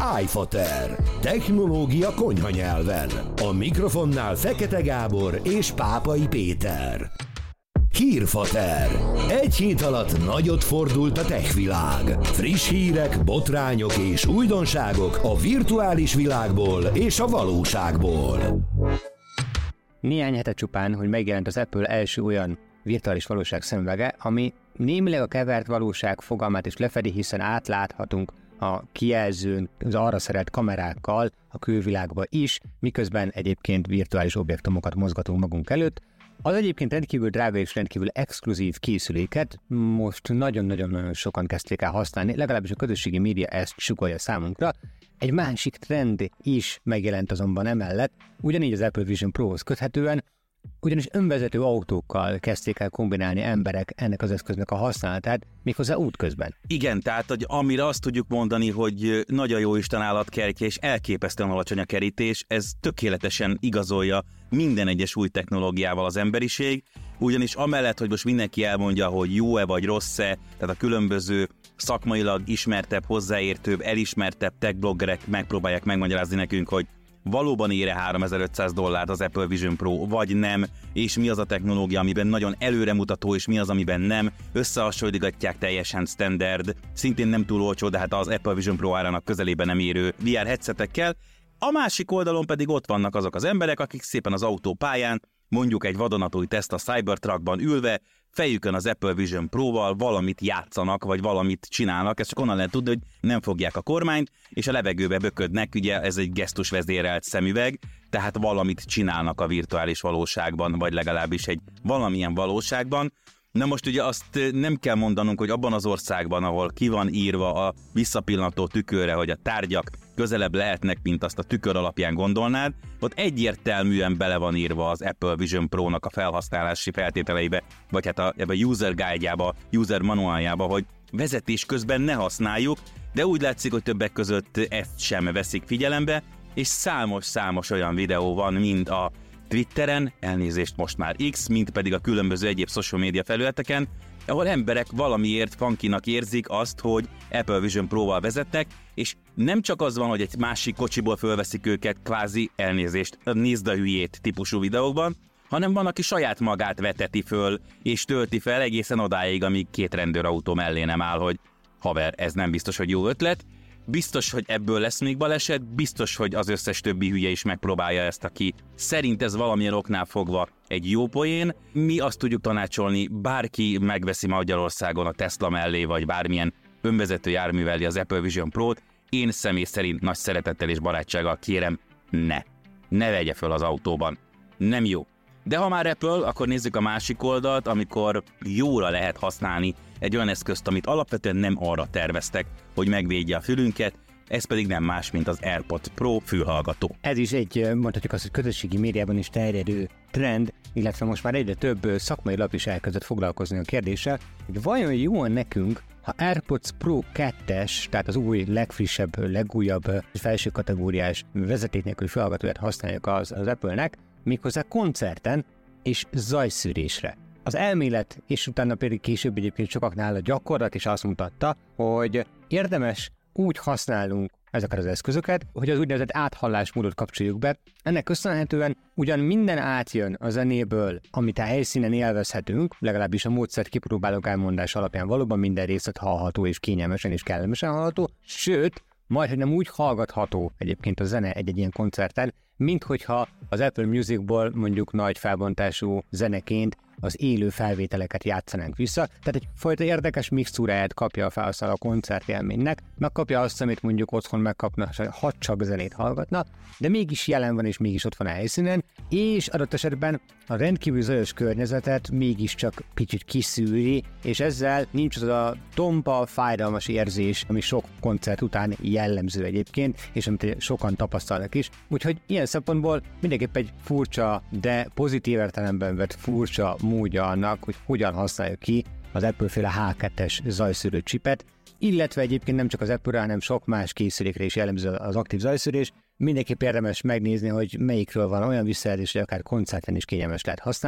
iFater. Technológia konyha nyelven. A mikrofonnál Fekete Gábor és Pápai Péter. Hírfater. Egy hét alatt nagyot fordult a tech világ. Friss hírek, botrányok és újdonságok a virtuális világból és a valóságból. Néhány hete csupán, hogy megjelent az Apple első olyan virtuális valóság szemüvege, ami némileg a kevert valóság fogalmát is lefedi, hiszen átláthatunk a kijelzőn, az arra szerelt kamerákkal a külvilágba is, miközben egyébként virtuális objektumokat mozgatunk magunk előtt. Az egyébként rendkívül drága és rendkívül exkluzív készüléket most nagyon-nagyon sokan kezdték el használni, legalábbis a közösségi média ezt sugallja számunkra. Egy másik trend is megjelent azonban emellett, ugyanígy az Apple Vision Pro-hoz köthetően, ugyanis önvezető autókkal kezdték el kombinálni emberek ennek az eszköznek a használatát, méghozzá útközben. Igen, tehát hogy amire azt tudjuk mondani, hogy nagy a jóisten állatkertje és elképesztően alacsony a kerítés, ez tökéletesen igazolja minden egyes új technológiával az emberiség, ugyanis amellett, hogy most mindenki elmondja, hogy jó-e vagy rossz-e, tehát a különböző szakmailag ismertebb, hozzáértőbb, elismertebb tech bloggerek megpróbálják megmagyarázni nekünk, hogy valóban ér-e $3500 az Apple Vision Pro, vagy nem, és mi az a technológia, amiben nagyon előremutató, és mi az, amiben nem, összehasonlítgatják teljesen standard, szintén nem túl olcsó, de hát az Apple Vision Pro árának közelében nem érő VR headsetekkel. A másik oldalon pedig ott vannak azok az emberek, akik szépen az autópályán, mondjuk egy vadonatúj Tesla Cybertruckban ülve, fejükön az Apple Vision Pro-val valamit játszanak, vagy valamit csinálnak, ezt csak onnan lehet tudni, hogy nem fogják a kormányt, és a levegőbe böködnek, ugye ez egy gesztusvezérelt szemüveg, tehát valamit csinálnak a virtuális valóságban, vagy legalábbis egy valamilyen valóságban. Na most ugye azt nem kell mondanunk, hogy abban az országban, ahol ki van írva a visszapillantó tükörre, hogy a tárgyak közelebb lehetnek, mint azt a tükör alapján gondolnád, ott egyértelműen bele van írva az Apple Vision Pro-nak a felhasználási feltételeibe, vagy hát a user guide-jába, user manuáljába, hogy vezetés közben ne használjuk, de úgy látszik, hogy többek között ezt sem veszik figyelembe, és számos olyan videó van, mind a Twitteren, elnézést most már X, mint pedig a különböző egyéb social media felületeken, ahol emberek valamiért funkinak érzik azt, hogy Apple Vision Pro-val vezetnek, és nem csak az van, hogy egy másik kocsiból fölveszik őket kvázi elnézést, nézd a hülyét típusú videókban, hanem van, aki saját magát veteti föl, és tölti fel egészen odáig, amíg 2 rendőrautó mellé nem áll, hogy haver, ez nem biztos, hogy jó ötlet. Biztos, hogy ebből lesz még baleset, biztos, hogy az összes többi hülye is megpróbálja ezt, aki szerint ez valamilyen oknál fogva egy jó poén. Mi azt tudjuk tanácsolni, bárki megveszi Magyarországon a Tesla mellé, vagy bármilyen önvezető járművelli az Apple Vision Pro-t, én személy szerint nagy szeretettel és barátsággal kérem, ne vegye föl az autóban. Nem jó. De ha már Apple, akkor nézzük a másik oldalt, amikor jóra lehet használni egy olyan eszközt, amit alapvetően nem arra terveztek, hogy megvédje a fülünket, ez pedig nem más, mint az AirPods Pro fülhallgató. Ez is egy, mondhatjuk azt, hogy közösségi médiában is terjedő trend, illetve most már egyre több szakmai lap is elkezdett foglalkozni a kérdéssel, hogy vajon jó nekünk, ha AirPods Pro 2-es, tehát az új, legfrissebb, legújabb felső kategóriás vezeték nélküli fülhallgatóját használjuk az Apple-nek, méghozzá koncerten és zajszűrésre. Az elmélet, és utána pedig később egyébként sokaknál a gyakorlat is azt mutatta, hogy érdemes úgy használnunk ezeket az eszközöket, hogy az úgynevezett áthallásmódot kapcsoljuk be. Ennek köszönhetően ugyan minden átjön a zenéből, amit a helyszínen élvezhetünk, legalábbis a módszert kipróbálók elmondás alapján valóban minden részlet hallható és kényelmesen és kellemesen hallható, sőt, majdhogy nem úgy hallgatható egyébként a zene egy ilyen koncerten, mint hogyha az Apple Musicból mondjuk nagy felbontású zeneként az élő felvételeket játszanánk vissza, tehát egyfajta érdekes mixtúráját kapja a felhasználó a koncertélménynek, megkapja azt, amit mondjuk otthon megkapna, ha csak zenét hallgatna, de mégis jelen van és mégis ott van a helyszínen, és adott esetben a rendkívül zajos környezetet mégiscsak kicsit kiszűri, és ezzel nincs az a tompa, fájdalmas érzés, ami sok koncert után jellemző egyébként, és amit sokan tapasztalnak is. Úgyhogy ilyen szempontból mindenképp egy furcsa, de pozitív értelemben vett furcsa módja annak, hogy hogyan használja ki az Apple-féle H2-es zajszűrő csipet, illetve egyébként nem csak az Apple-re, hanem sok más készülékre is jellemző az aktív zajszűrés. Mindenképp érdemes megnézni, hogy melyikről van olyan visszajelzés, hogy akár koncerten is kényelmes lehet használni.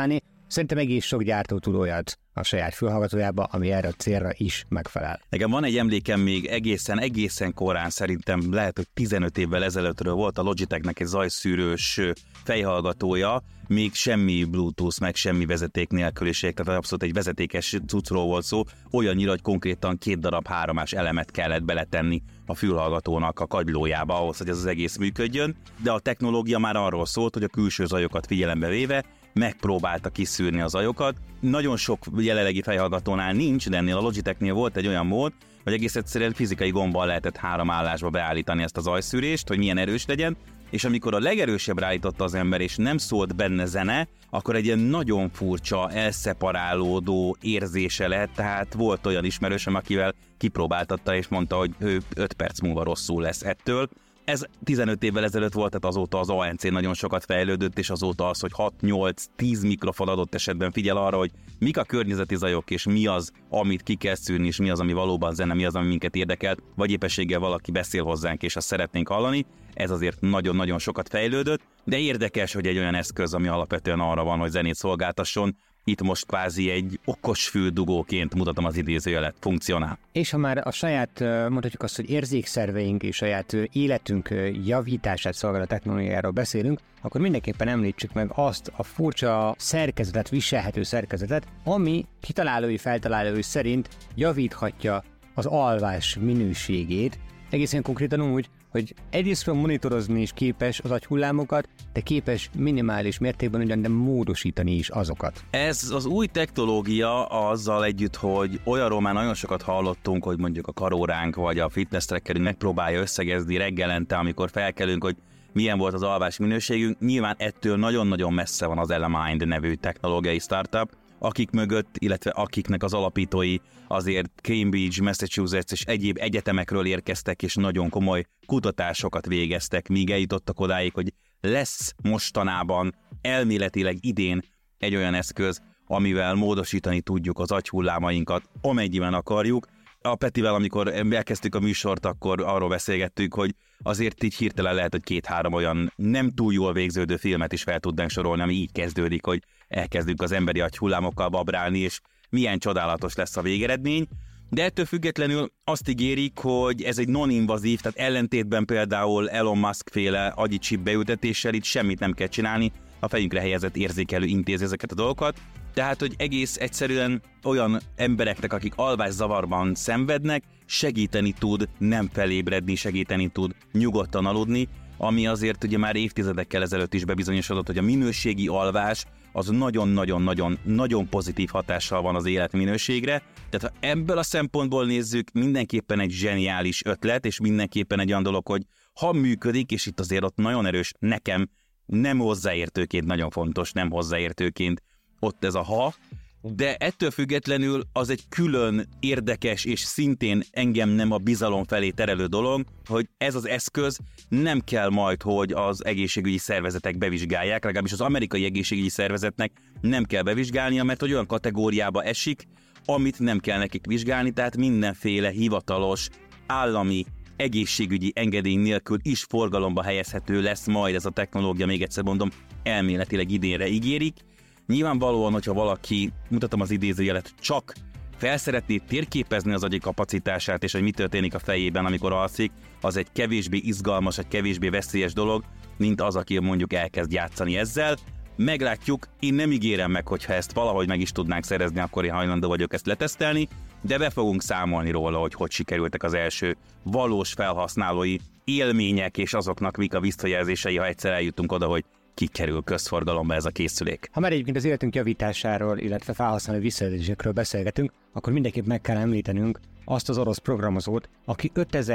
Szerintem egész sok gyártó tud olyat a saját fülhallgatójába, ami erre a célra is megfelel. Nekem van egy emlékem még egészen korán, szerintem lehet, hogy 15 évvel ezelőttről volt a Logitechnek egy zajszűrős fejhallgatója, még semmi Bluetooth, meg semmi vezeték nélküliség, tehát abszolút egy vezetékes cuccról volt szó, olyannyira, hogy konkrétan 2 darab 3-ás elemet kellett beletenni a fülhallgatónak a kagylójába ahhoz, hogy ez az egész működjön, de a technológia már arról szólt, hogy a külső zajokat figyelembe véve megpróbálta kiszűrni a zajokat. Nagyon sok jelenlegi fejhallgatónál nincs, de ennél a Logitechnél volt egy olyan mód, hogy egész egyszerűen fizikai gombbal lehetett 3 állásba beállítani ezt a zajszűrést, hogy milyen erős legyen, és amikor a legerősebbre állította az ember, és nem szólt benne zene, akkor egy ilyen nagyon furcsa, elszeparálódó érzése lett, tehát volt olyan ismerősöm, akivel kipróbáltatta, és mondta, hogy ő 5 perc múlva rosszul lesz ettől. Ez 15 évvel ezelőtt volt, tehát azóta az ANC nagyon sokat fejlődött, és azóta az, hogy 6-8-10 mikrofon adott esetben figyel arra, hogy mik a környezeti zajok, és mi az, amit ki kell szűrni, és mi az, ami valóban zene, mi az, ami minket érdekel, vagy éppenséggel valaki beszél hozzánk, és azt szeretnénk hallani. Ez azért nagyon-nagyon sokat fejlődött, de érdekes, hogy egy olyan eszköz, ami alapvetően arra van, hogy zenét szolgáltasson, itt most kvázi egy okos füldugóként, mutatom az idézőjelet, funkcionál. És ha már a saját, mondhatjuk azt, hogy érzékszerveink és saját életünk javítását szolgáló technológiáról beszélünk, akkor mindenképpen említsük meg azt a furcsa szerkezetet, viselhető szerkezetet, ami feltalálói szerint javíthatja az alvás minőségét, egészen konkrétan úgy, hogy egyrésztről monitorozni is képes az agyhullámokat, de képes minimális mértékben ugyan, de módosítani is azokat. Ez az új technológia azzal együtt, hogy olyanról már nagyon sokat hallottunk, hogy mondjuk a karóránk vagy a fitness trackerünk megpróbálja összegezni reggelente, amikor felkelünk, hogy milyen volt az alvás minőségünk. Nyilván ettől nagyon-nagyon messze van az Elemind nevű technológiai startup, akik mögött, illetve akiknek az alapítói azért Cambridge, Massachusetts és egyéb egyetemekről érkeztek, és nagyon komoly kutatásokat végeztek, míg eljutottak odáig, hogy lesz mostanában elméletileg idén egy olyan eszköz, amivel módosítani tudjuk az agyhullámainkat, amennyiben akarjuk. A Petivel, amikor elkezdtük a műsort, akkor arról beszélgettünk, hogy azért így hirtelen lehet, hogy 2-3 olyan nem túl jól végződő filmet is fel tudnánk sorolni, ami így kezdődik, hogy elkezdünk az emberi agyhullámokkal babrálni, és milyen csodálatos lesz a végeredmény. De ettől függetlenül azt ígérik, hogy ez egy non-invazív, tehát ellentétben például Elon Musk féle agyi chip beültetéssel itt semmit nem kell csinálni, a fejünkre helyezett érzékelő intézi ezeket a dolgokat. Tehát, hogy egész egyszerűen olyan embereknek, akik alvászavarban szenvednek, segíteni tud nem felébredni, segíteni tud nyugodtan aludni, ami azért ugye már évtizedekkel ezelőtt is bebizonyosodott, hogy a minőségi alvás az nagyon-nagyon pozitív hatással van az életminőségre. Tehát ha ebből a szempontból nézzük, mindenképpen egy zseniális ötlet, és mindenképpen egy olyan dolog, hogy ha működik, és itt azért ott nagyon erős, nekem nem hozzáértőként nagyon fontos, nem hozzáértőként ott ez a ha, de ettől függetlenül az egy külön érdekes és szintén engem nem a bizalom felé terelő dolog, hogy ez az eszköz nem kell majd, hogy az egészségügyi szervezetek bevizsgálják, legalábbis az amerikai egészségügyi szervezetnek nem kell bevizsgálnia, mert hogy olyan kategóriába esik, amit nem kell nekik vizsgálni, tehát mindenféle hivatalos, állami egészségügyi engedély nélkül is forgalomba helyezhető lesz majd ez a technológia, még egyszer mondom, elméletileg idénre ígérik. Nyilvánvalóan, hogyha valaki, mutatom az idézőjelet, csak felszeretné térképezni az agyi kapacitását, és hogy mi történik a fejében, amikor alszik, az egy kevésbé izgalmas, egy kevésbé veszélyes dolog, mint az, aki mondjuk elkezd játszani ezzel. Meglátjuk, én nem ígérem meg, hogyha ezt valahogy meg is tudnánk szerezni, akkor én hajlandó vagyok ezt letesztelni, de be fogunk számolni róla, hogy sikerültek az első valós felhasználói élmények, és azoknak mik a visszajelzései, ha egyszer eljutunk oda, hogy kikerül közforgalomba ez a készülék. Ha már egyébként az életünk javításáról, illetve felhasználó visszajelzésekről beszélgetünk, akkor mindenképp meg kell említenünk azt az orosz programozót, aki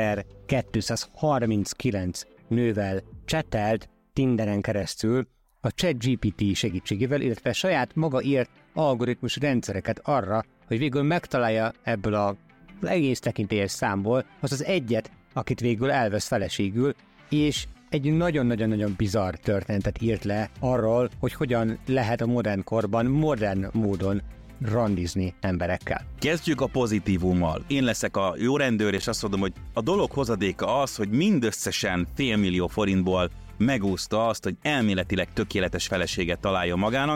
5239 nővel chatelt Tinderen keresztül a ChatGPT segítségével, illetve saját maga írt algoritmus rendszereket arra, hogy végül megtalálja ebből az egész tekintélyes számból az egyet, akit végül elvesz feleségül, és egy nagyon-nagyon-nagyon bizarr történetet írt le arról, hogy hogyan lehet a modern korban, modern módon randizni emberekkel. Kezdjük a pozitívummal. Én leszek a jó rendőr, és azt mondom, hogy a dolog hozadéka az, hogy mindösszesen $500 000 megúszta azt, hogy elméletileg tökéletes feleséget találjon magának.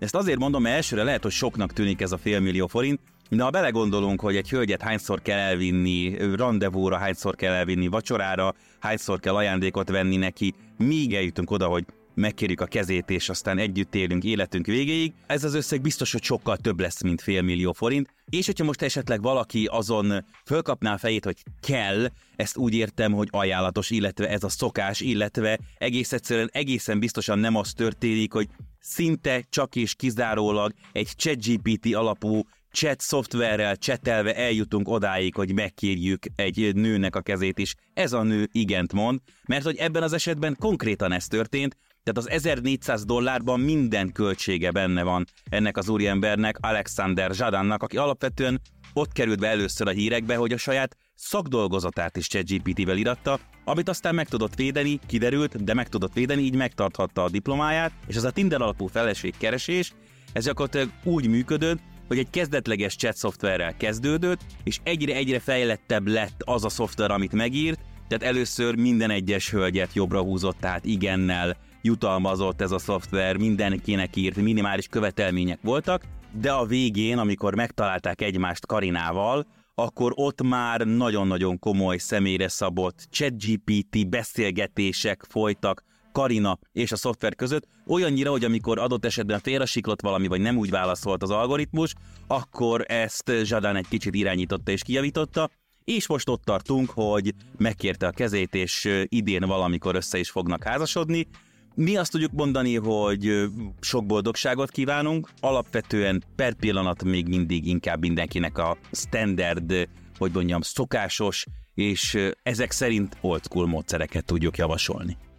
Ezt azért mondom, mert elsőre lehet, hogy soknak tűnik ez a $500 000 forint, de ha belegondolunk, hogy egy hölgyet hányszor kell elvinni randevúra, hányszor kell elvinni vacsorára, hányszor kell ajándékot venni neki, míg eljutunk oda, hogy megkérjük a kezét, és aztán együtt élünk életünk végéig, ez az összeg biztos, hogy sokkal több lesz, mint $500 000 forint, és hogyha most esetleg valaki azon fölkapná a fejét, hogy kell, ezt úgy értem, hogy ajánlatos, illetve ez a szokás, illetve egészen biztosan nem az történik, hogy szinte csak és kizárólag egy ChatGPT alapú chat szoftverrel csetelve eljutunk odáig, hogy megkérjük egy nőnek a kezét is. Ez a nő igent mond, mert hogy ebben az esetben konkrétan ez történt, tehát az $1400 minden költsége benne van ennek az úriembernek, Alexander Zsadannak, aki alapvetően ott került be először a hírekbe, hogy a saját szakdolgozatát is ChatGPT-vel íratta, amit aztán meg tudott védeni, kiderült, de meg tudott védeni, így megtarthatta a diplomáját, és az a Tinder alapú feleségkeresés, ez gyakorlatilag úgy működött, hogy egy kezdetleges chat szoftverrel kezdődött, és egyre fejlettebb lett az a szoftver, amit megírt, tehát először minden egyes hölgyet jobbra húzott, tehát igennel jutalmazott ez a szoftver, mindenkinek írt, minimális követelmények voltak, de a végén, amikor megtalálták egymást Karinával, akkor ott már nagyon-nagyon komoly személyre szabott ChatGPT beszélgetések folytak Karina és a szoftver között, olyannyira, hogy amikor adott esetben félresiklott valami, vagy nem úgy válaszolt az algoritmus, akkor ezt Zsadán egy kicsit irányította és kijavította, és most ott tartunk, hogy megkérte a kezét, és idén valamikor össze is fognak házasodni. Mi azt tudjuk mondani, hogy sok boldogságot kívánunk, alapvetően per pillanat még mindig inkább mindenkinek a standard, hogy mondjam, szokásos, és ezek szerint old school módszereket tudjuk javasolni.